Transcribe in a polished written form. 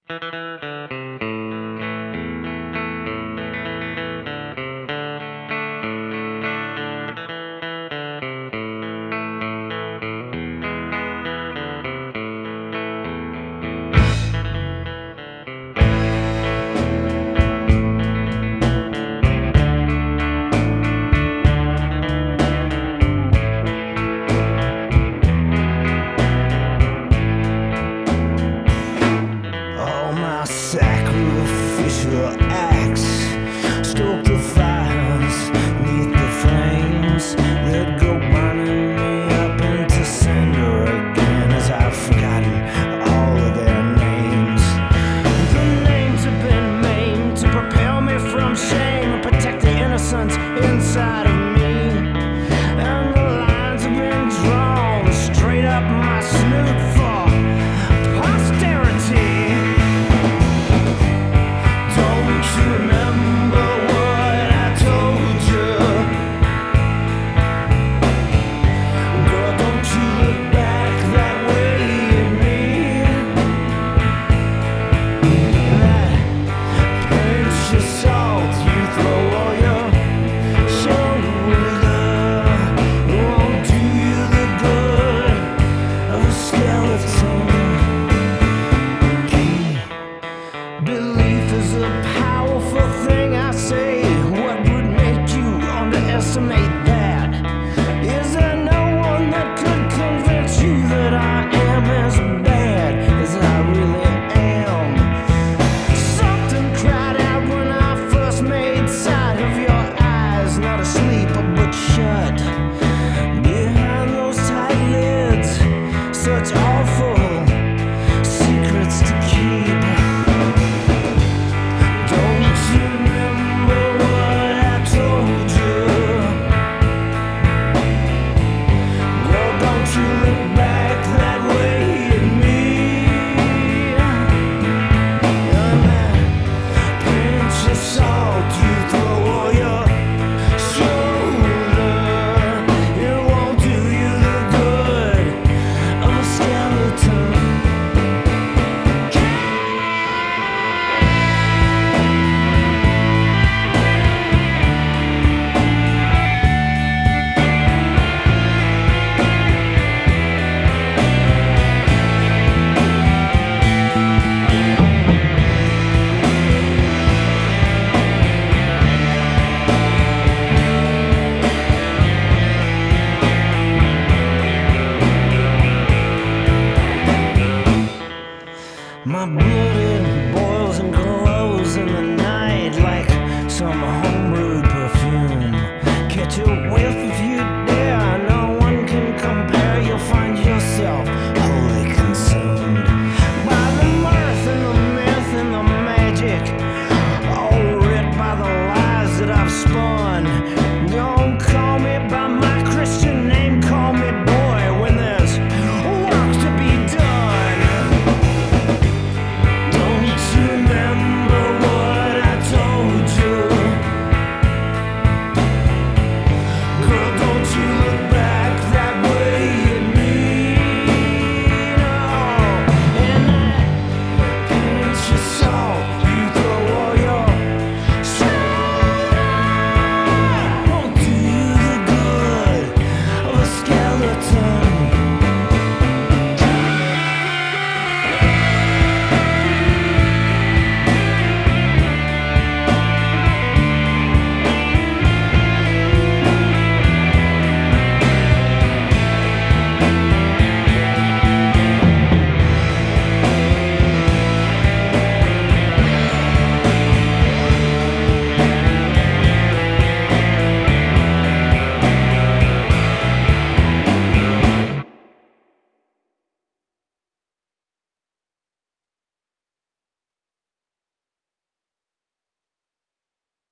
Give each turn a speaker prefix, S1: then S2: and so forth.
S1: All my sacrificial acts stoke the fires neath the flames that go burning me up into cinder again, as I've forgotten all of their names. The names have been maimed to propel me from shame and protect the innocence inside of me, and the lines have been drawn straight up my snoot for posterity. Don't you remember what I told you? Girl, don't you look back that way at me. That pinch of salt you throw on your shoulder won't do you the good of a skeleton. Belief is a powerful thing, I say. What would make you underestimate that? Is there no one that could convince you that I am as bad as I really am? Something cried out when I first made sight of your eyes, not asleep but shut behind those tight lids. Such awful secrets to keep. Don't you remember what I told you? Girl, don't you look back that way at me. And that pinch of salt you throw on your shoulder, it won't do you the good of a skeleton. My blood boils and glows in the night like some home-brewed perfume. Catch a whiff if you